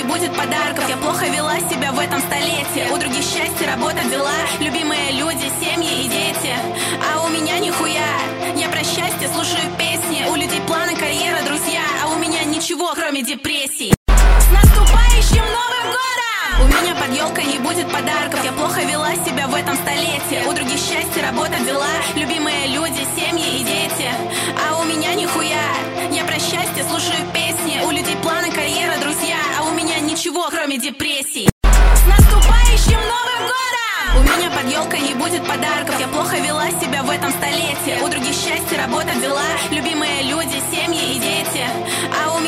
будет подарков. Я плохо вела себя в этом столетии. У других счастье, работа, дела, любимые люди, семьи и дети. А у меня нихуя. Я про счастье слушаю песни. У людей планы, карьера, друзья. А у меня ничего, кроме депрессий. С наступающим Новым годом! У меня под елкой не будет подарков. Я плохо вела себя в этом столетии. У других счастье, работа, дела, любимые люди, семьи и дети. А у меня нихуя. Я про счастье слушаю песни. У людей планы, карьера, друзья. А у меня ничего, кроме депрессий. С наступающим Новым годом! У меня под елкой не будет подарков. Я плохо вела себя в этом столетии. У других счастье, работа, дела, любимые люди, семьи и дети. А у меня